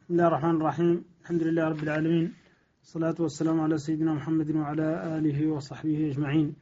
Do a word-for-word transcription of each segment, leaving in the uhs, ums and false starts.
بسم الله الرحمن الرحيم. الحمد لله رب العالمين، الصلاة والسلام على سيدنا محمد وعلى آله وصحبه أجمعين.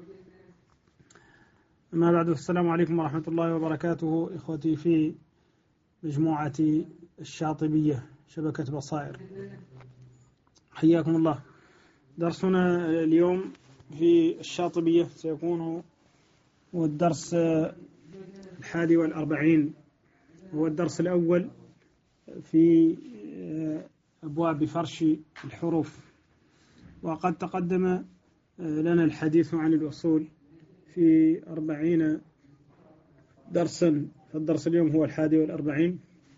أما بعد، السلام عليكم ورحمة الله وبركاته. إخوتي في مجموعة الشاطبية شبكة بصائر، حياكم الله. درسنا اليوم في الشاطبية سيكون هو الدرس الحادي والأربعين، هو الدرس الأول في أبواب فرش الحروف. وقد تقدم لنا الحديث عن الأصول في أربعين درسا، فالدرس اليوم هو الحادي والأربعين.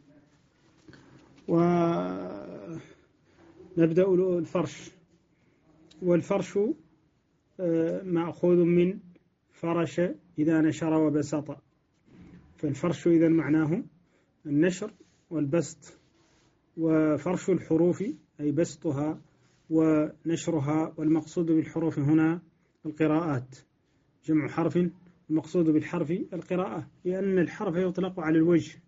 ونبدأ الفرش، والفرش مأخوذ من فرش إذا نشر وبسط، فالفرش إذا معناه النشر والبسط. وفرش الحروف أي بسطها ونشرها، والمقصود بالحروف هنا القراءات، جمع حرف، المقصود بالحرف القراءة، لأن الحرف يطلق على الوجه،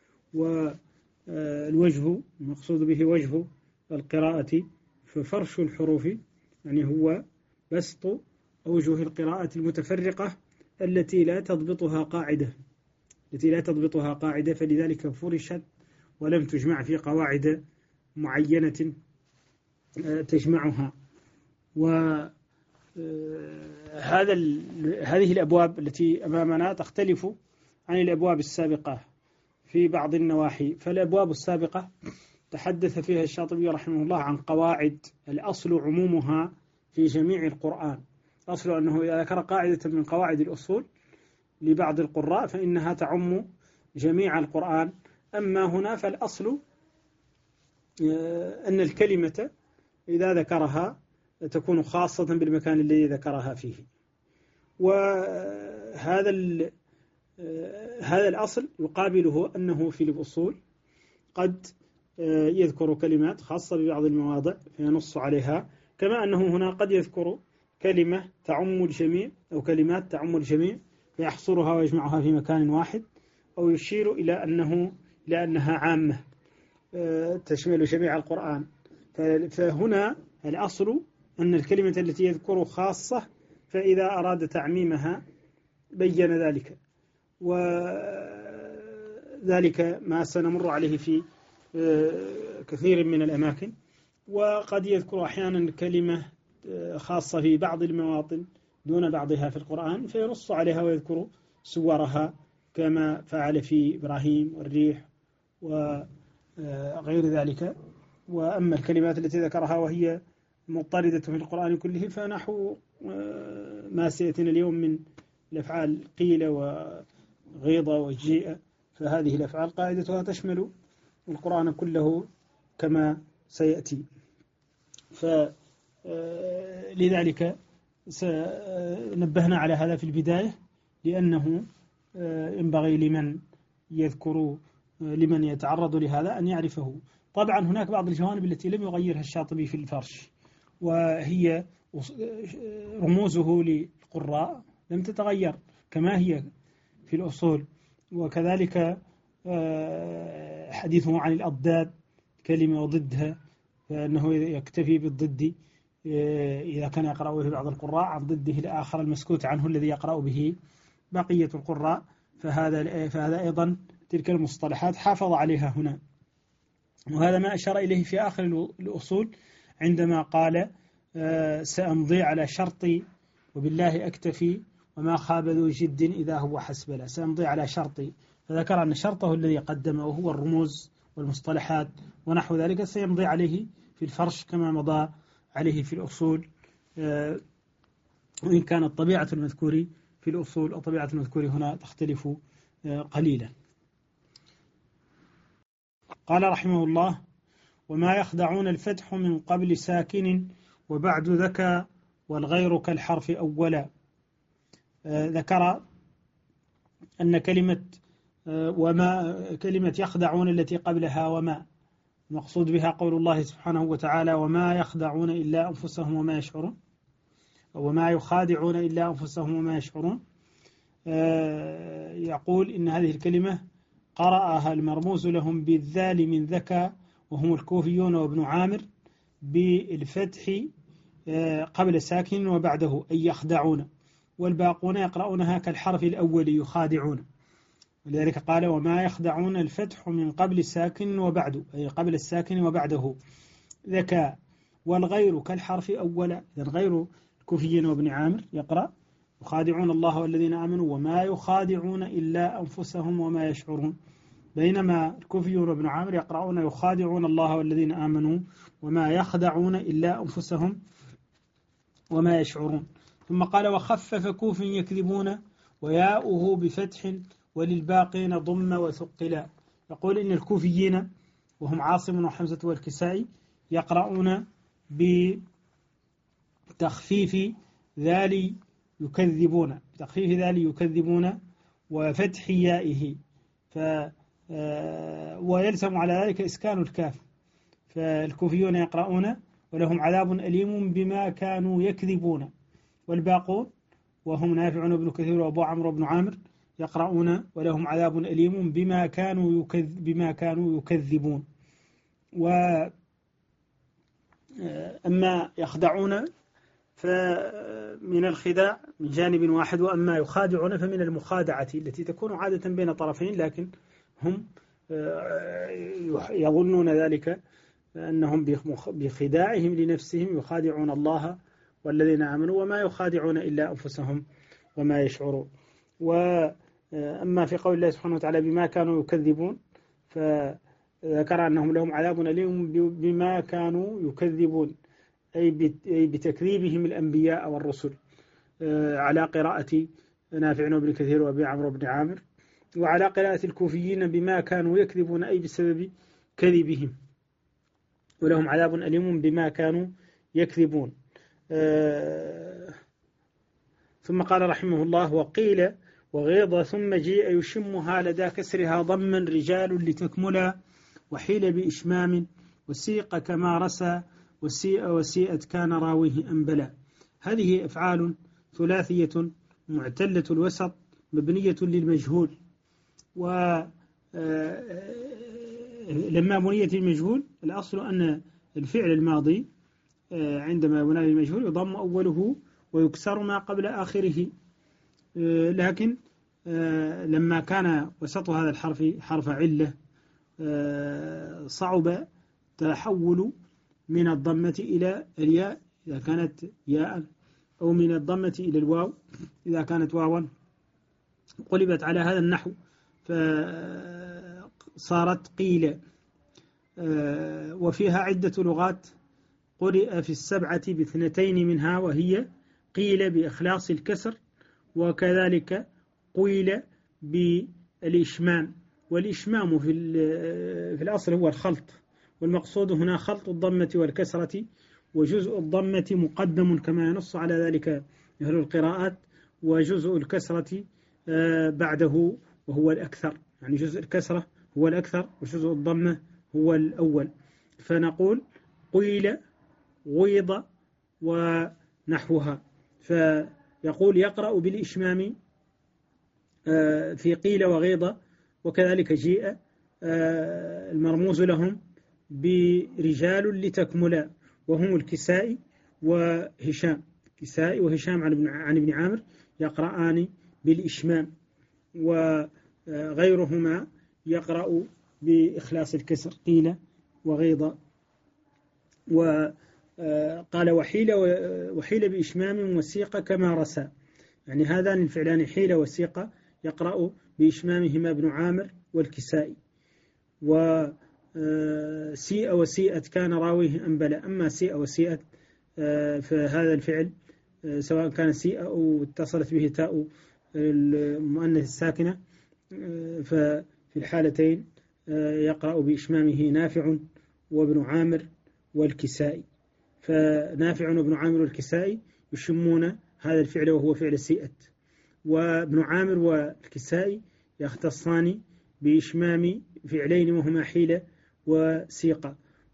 والوجه المقصود به وجه القراءة. ففرش الحروف يعني هو بسط أوجه القراءة المتفرقة التي لا تضبطها قاعدة التي لا تضبطها قاعدة فلذلك فرشت ولم تجمع في قواعد معينة تجمعها. وهذا هذه الأبواب التي أمامنا تختلف عن الأبواب السابقة في بعض النواحي. فالأبواب السابقة تحدث فيها الشاطبي رحمه الله عن قواعد، الأصل عمومها في جميع القرآن. الأصل أنه إذا ذكر قاعدة من قواعد الأصول لبعض القراء فإنها تعم جميع القرآن. أما هنا فالأصل أن الكلمة إذا ذكرها تكون خاصة بالمكان الذي ذكرها فيه. وهذا هذا الأصل يقابله أنه في الأصول قد يذكر كلمات خاصة ببعض المواضع فينص عليها، كما أنه هنا قد يذكر كلمة تعم الجميع أو كلمات تعم الجميع فيحصرها ويجمعها في مكان واحد، أو يشير إلى أنه لأنها عامة تشمل جميع القرآن. فهنا الأصل أن الكلمة التي يذكر خاصة، فإذا أراد تعميمها بين ذلك، وذلك ما سنمر عليه في كثير من الأماكن. وقد يذكر أحيانا كلمة خاصة في بعض المواطن دون بعضها في القرآن فينص عليها ويذكر صورها، كما فعل في إبراهيم والريح وغير ذلك. وأما الكلمات التي ذكرها وهي مضطردة في القرآن كله فنحو ما سيأتينا اليوم من الأفعال قيل وغيض وجيء، فهذه الأفعال قاعدتها تشمل القرآن كله كما سيأتي. فلذلك نبهنا على هذا في البداية، لأنه ينبغي لمن يذكر لمن يتعرض لهذا أن يعرفه. طبعا هناك بعض الجوانب التي لم يغيرها الشاطبي في الفرش، وهي رموزه للقراء لم تتغير كما هي في الأصول، وكذلك حديثه عن الأضداد كلمة وضدها، فإنه يكتفي بالضد إذا كان يقرأ به بعض القراء عن ضده الآخر المسكوت عنه الذي يقرأ به بقية القراء. فهذا فهذا أيضا تلك المصطلحات حافظ عليها هنا، وهذا ما أشار إليه في آخر الأصول عندما قال سأمضي على شرطي وبالله أكتفي وما خاب ذو جد إذا هو حسبلا. سأمضي على شرطي، فذكر أن شرطه الذي قدمه وهو الرموز والمصطلحات ونحو ذلك سيمضي عليه في الفرش كما مضى عليه في الأصول، وإن كانت طبيعة المذكور في الأصول وطبيعة المذكور هنا تختلف قليلا. قال رحمه الله: وما يخدعون الفتح من قبل ساكن وبعد ذكى والغير كالحرف أولا. ذكر أن كلمة وما كلمة يخدعون التي قبلها وما مقصود بها قول الله سبحانه وتعالى: وما يخدعون إلا أنفسهم وما يشعرون، وما يخادعون إلا أنفسهم وما يشعرون. يقول إن هذه الكلمة قرأها المرموز لهم بالذال من ذكى وهم الكوفيون وابن عامر بالفتح قبل الساكن وبعده أي يخدعون، والباقون يقرؤونها كالحرف الأول يخادعون، ولذلك قال وما يخدعون الفتح من قبل الساكن وبعده أي قبل الساكن وبعده ذكاء، والغير كالحرف أولا، إذن غير الكوفيين وابن عامر يقرأ يخادعون الله والذين آمنوا وما يخادعون إلا أنفسهم وما يشعرون، بينما الكوفيون وابن عامر يقرؤون يخادعون الله والذين آمنوا وما يخدعون إلا أنفسهم وما يشعرون. ثم قال وخفف كوف يكذبون وياؤه بفتح وللباقين ضم وثقلا. يقول إن الكوفيين وهم عاصم وحمزة والكسائي يقرؤون بتخفيف ذالي يكذبون بتخفيف ذالي يكذبون وفتح يائه، ف ويلزم على ذلك إسكان الكاف، فالكوفيون يقرؤون ولهم عذاب أليم بما كانوا يكذبون، والباقون وهم نافع بن كثير وأبو عمرو بن عامر يقرؤون ولهم عذاب أليم بما كانوا يكذب بما كانوا يكذبون. وأما يخدعون فمن الخداع من جانب واحد، وأما يخادعون فمن المخادعة التي تكون عادة بين طرفين، لكن هم يظنون ذلك أنهم بخداعهم لنفسهم يخادعون الله والذين آمنوا وما يخادعون إلا أنفسهم وما يشعرون. وأما في قول الله سبحانه وتعالى بما كانوا يكذبون فذكر أنهم لهم عذاب أليم بما كانوا يكذبون أي بتكذيبهم الأنبياء والرسل، على قراءة نافع بن كثير وأبي عمرو بن عامر، وعلى قراءة الكوفيين بما كانوا يكذبون أي بسبب كذبهم، ولهم عذاب أليم بما كانوا يكذبون. آه ثم قال رحمه الله وقيل وغيض ثم جيء يشمها لدى كسرها ضما رجال لتكملا، وحيل بإشمام وسيق كما رسى وسيء وسيئت كان راويه أنبلا. هذه أفعال ثلاثية معتلة الوسط مبنية للمجهول، ولما بنيت المجهول الأصل أن الفعل الماضي عندما يبنى للمجهول يضم أوله ويكسر ما قبل آخره، لكن لما كان وسط هذا الحرف حرف علة صعب تحول من الضمة إلى الياء إذا كانت ياء، أو من الضمة إلى الواو إذا كانت واوا، قلبت على هذا النحو فصارت قيل. وفيها عدة لغات قرئ في السبعة باثنتين منها، وهي قيل بإخلاص الكسر، وكذلك قيل بالإشمام، والإشمام في في الأصل هو الخلط، والمقصود هنا خلط الضمة والكسرة، وجزء الضمة مقدم كما ينص على ذلك أهل القراءات، وجزء الكسرة بعده وهو الأكثر، يعني جزء الكسرة هو الأكثر وجزء الضمة هو الأول. فنقول قيل غيض ونحوها، فيقول يقرأ بالإشمام في قيل وغيض، وكذلك جيء المرموز لهم برجال لتكملا، وهم الكسائي وهشام، كسائي وهشام عن ابن عامر يقرآن بالإشمام، وغيرهما يقرأ بإخلاص الكسر قيل وغيض. وقال وحيل وحيل بإشمام وسيق كما رسى، يعني هذان الفعلان حيل وسيق يقرأ بإشمامهما ابن عامر والكسائي. وسيء وسيئت كان راويه أنبلا، أما سيء وسيئت فهذا الفعل سواء كان سيء أو اتصلت به تاء المؤنث الساكنة ففي الحالتين يقرأ بإشمامه نافع وابن عامر والكسائي، فنافع وابن عامر والكسائي يشمون هذا الفعل وهو فعل سيئت، وابن عامر والكسائي يختصان بإشمام فعلين وهما حيلة وسيقة،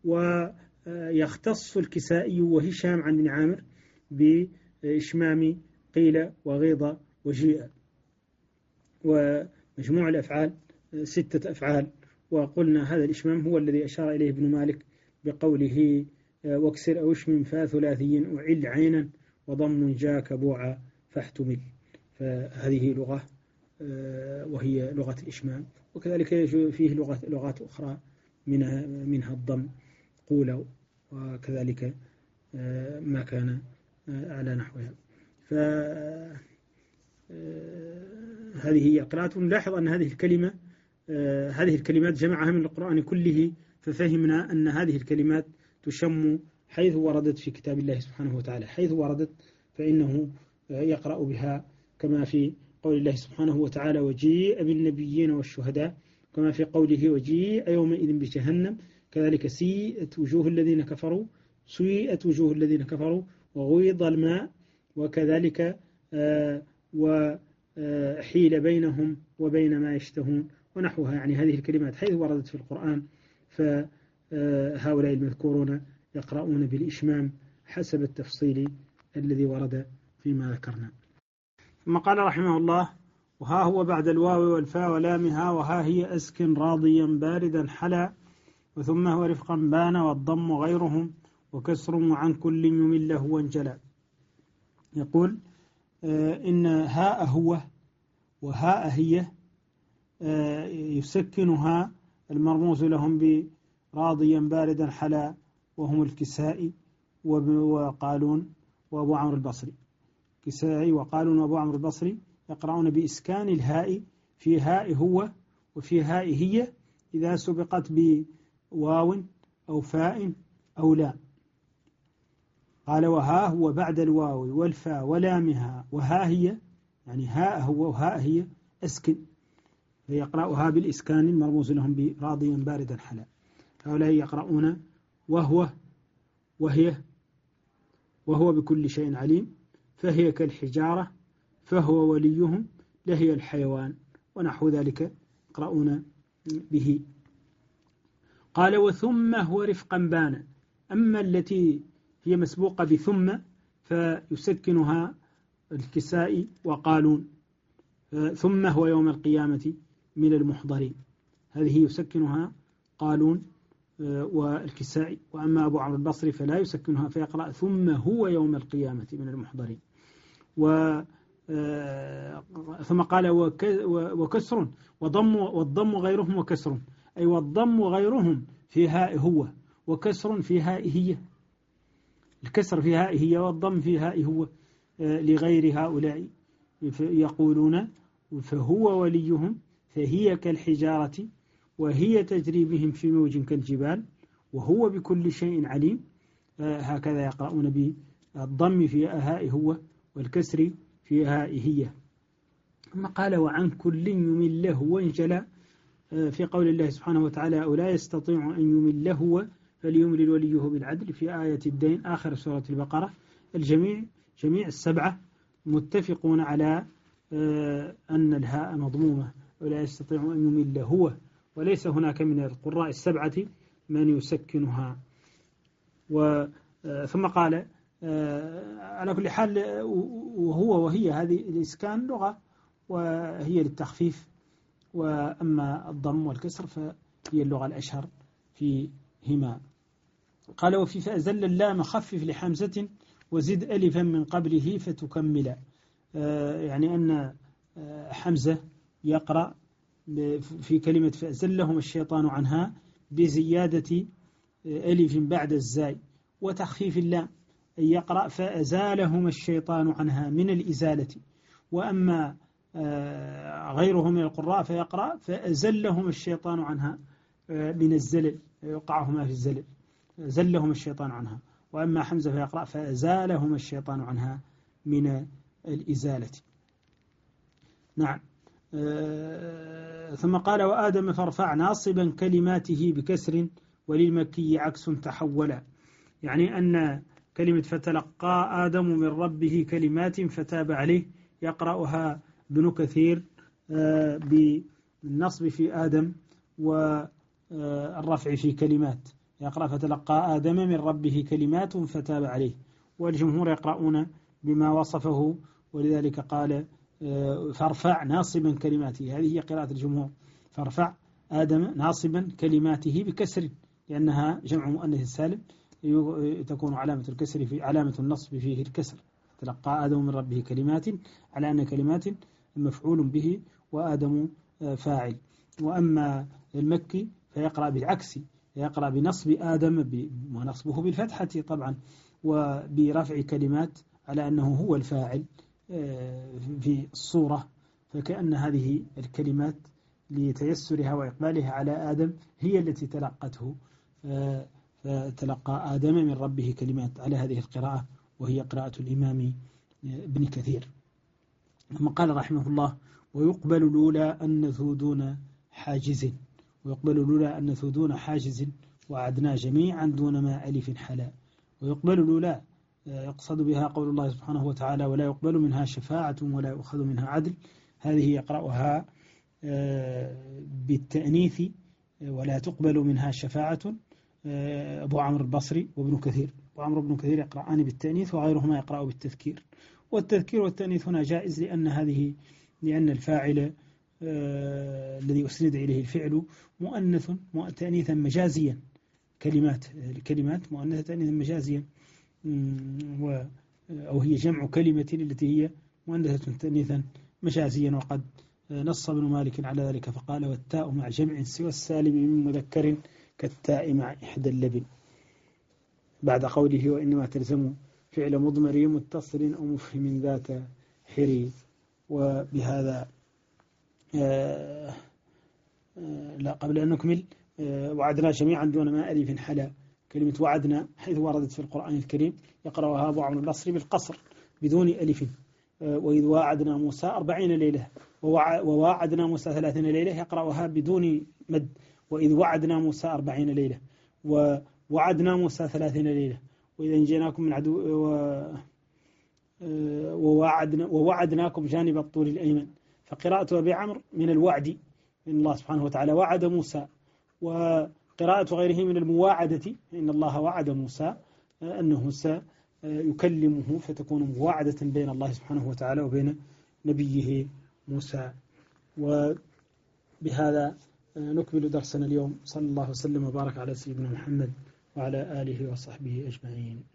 ويختص الكسائي وهشام عن ابن عامر بإشمام قيل وغيض وجيء. ومجموع الأفعال ستة أفعال، وقلنا هذا الإشمام هو الذي أشار إليه ابن مالك بقوله واكسر أو اشمم فا ثلاثي أعل عينا وضم جاك بوعا فاحتمل. فهذه لغة وهي لغة الإشمام، وكذلك فيه لغة لغات أخرى منها منها الضم قولوا، وكذلك ما كان على نحوها. فهذه هي قراءة. نلاحظ أن هذه الكلمة هذه الكلمات جمعها من القرآن كله، ففهمنا أن هذه الكلمات تشم حيث وردت في كتاب الله سبحانه وتعالى، حيث وردت فإنه يقرأ بها، كما في قول الله سبحانه وتعالى وجيء بالنبيين والشهداء، كما في قوله وجيء يومئذ بجهنم، كذلك سيئت وجوه الذين كفروا سيئت وجوه الذين كفروا وغيض الماء، وكذلك وحيل بينهم وبين ما يشتهون ونحوها. يعني هذه الكلمات حيث وردت في القرآن فهؤلاء المذكورون يقرؤون بالإشمام حسب التفصيل الذي ورد فيما ذكرنا. ثم قال رحمه الله وها هو بعد الواو والفاء ولامها وها هي أسكن راضيا باردا حلا وثم هو رفقا بان والضم غيرهم وكسر وعن كل يمله وانجلى. يقول إن هاء هو وهاء هي يسكنها المرموز لهم براضيا باردا حلا، وهم الكسائي وقالون وأبو عمرو البصري. كسائي وقالون وأبو عمرو البصري يقرؤون بإسكان الهاء في هاء هو وفي هاء هي إذا سبقت بواو أو فاء أو لا. قال وها هو بعد الواو والفاء ولامها وها هي، يعني هاء هو وهاء هي أسكن، فيقرأها بالإسكان المرموز لهم براضيا باردا حلا. هؤلاء يقرؤون وهو وهي وهو بكل شيء عليم فهي كالحجارة فهو وليهم لهي الحيوان ونحو ذلك يقرؤون به. قال وثم هو رفقا بان، أما التي هي مسبوقة بثم فيسكنها الكسائي وقالون، ثم هو يوم القيامة من المحضرين، هذه يسكنها قالون والكسائي. وأما أبو عمرو البصري فلا يسكنها فيقرأ ثم هو يوم القيامة من المحضرين. و ثم قال وكسر وضم والضم غيرهم وكسر، أي والضم غيرهم في هاء هو وكسر في هاء هي، الكسر في هاء هي والضم في هاء هو لغير هؤلاء يقولون فهو وليهم فهي كالحجارة وهي تجري بهم في موج كالجبال وهو بكل شيء عليم. هكذا يقرؤون بالضم في هاء هو والكسر في هاء هي. ثم قال وعن كل يمله وانجلى، في قول الله سبحانه وتعالى أو لا يستطيع أن يمله فليملل وليه بالعدل في آية الدين آخر سورة البقرة. الجميع جميع السبعة متفقون على أن الهاء مضمومة ولا يستطيع أن يمل هو، وليس هناك من القراء السبعة من يسكنها. ثم قال على كل حال وهو وهي هذه الإسكان لغة وهي للتخفيف، وأما الضم والكسر فهي اللغة الأشهر فيهما. قال وفي فأزل اللام خفف لحمزة وزد ألفا من قبله فتكمل، يعني أن حمزة يقرأ في كلمة فأزلهم الشيطان عنها بزيادة ألف بعد الزاي وتخفيف اللام، أي يقرأ فأزالهم الشيطان عنها من الإزالة. وأما غيره من القراء فيقرأ فأزلهم الشيطان عنها من الزلل، يوقعهما في الزلل، زلهم الشيطان عنها. وأما حمزة فيقرأ فأزالهم الشيطان عنها من الإزالة. نعم. ثم قال وآدم فارفع ناصبا كلماته بكسر وللمكي عكس تحولا، يعني أن كلمة فتلقى آدم من ربه كلمات فتاب عليه يقرأها ابن كثير بالنصب في آدم والرفع في كلمات، يقرأ فتلقى آدم من ربه كلمات فتاب عليه، والجمهور يقرؤون بما وصفه، ولذلك قال فارفع ناصبا كلماته، هذه هي قراءة الجمهور، فارفع آدم ناصبا كلماته بكسر لأنها جمع مؤنث سالم تكون علامة الكسر في علامة النصب فيه الكسر. تلقى آدم من ربه كلمات على أن كلمات مفعول به وآدم فاعل. وأما المكي فيقرأ بالعكس، يقرأ بنصب آدم ونصبه بالفتحة طبعا وبرفع كلمات على أنه هو الفاعل في الصورة، فكأن هذه الكلمات لتيسرها وإقبالها على آدم هي التي تلقته، فتلقى آدم من ربه كلمات على هذه القراءة وهي قراءة الإمام ابن كثير. ثم قال رحمه الله: ويقبل الأولى النثو دون حاجز، ويقبل الأولى النثو دون حاجز وعدنا جميعا دون ما ألف حلا. ويقبل الأولى يقصد بها قول الله سبحانه وتعالى: ولا يقبل منها شفاعة ولا يؤخذ منها عدل. هذه يقرأها بالتأنيث ولا تقبل منها شفاعة أبو عمرو البصري وابن كثير. أبو عمرو بن كثير يقرأان بالتأنيث وغيرهما يقرأ بالتذكير. والتذكير والتأنيث هنا جائز لأن هذه لأن الفاعل آه الذي أسند إليه الفعل مؤنث تأنيثا مجازيا، كلمات الكلمات مؤنثة تأنيثا مجازيا، أو هي جمع كلمة التي هي مؤنثة تأنيثا مجازيا. وقد نص ابن مالك على ذلك فقال: والتاء مع جمع سوى السالم من مذكر كالتاء مع إحدى اللبن، بعد قوله: وإنما تلزم فعل مضمر متصل أو مفهم ذات حري. وبهذا آآ آآ لا قبل أن نكمل آه وعدنا جميعا دون ما ألف حلا. كلمة وعدنا حيث وردت في القرآن الكريم يقرأها أبو عمرو البصري بالقصر بدون ألف. آه وإذ واعدنا موسى أربعين ليلة وواعدنا موسى ثلاثين ليلة يقرأها بدون مد. وإذ وعدنا موسى أربعين ليلة ووعدنا موسى ثلاثين ليلة وإذا نجيناكم من عدو ووعدنا ووعدناكم جانب الطور الأيمن. فقراءة أبي عمرو من الوعد إن الله سبحانه وتعالى وعد موسى، وقراءة غيره من المواعدة إن الله وعد موسى أنه سيكلمه، فتكون مواعدة بين الله سبحانه وتعالى وبين نبيه موسى. وبهذا نكمل درسنا اليوم. صلى الله وسلم وبارك على سيدنا محمد وعلى آله وصحبه أجمعين.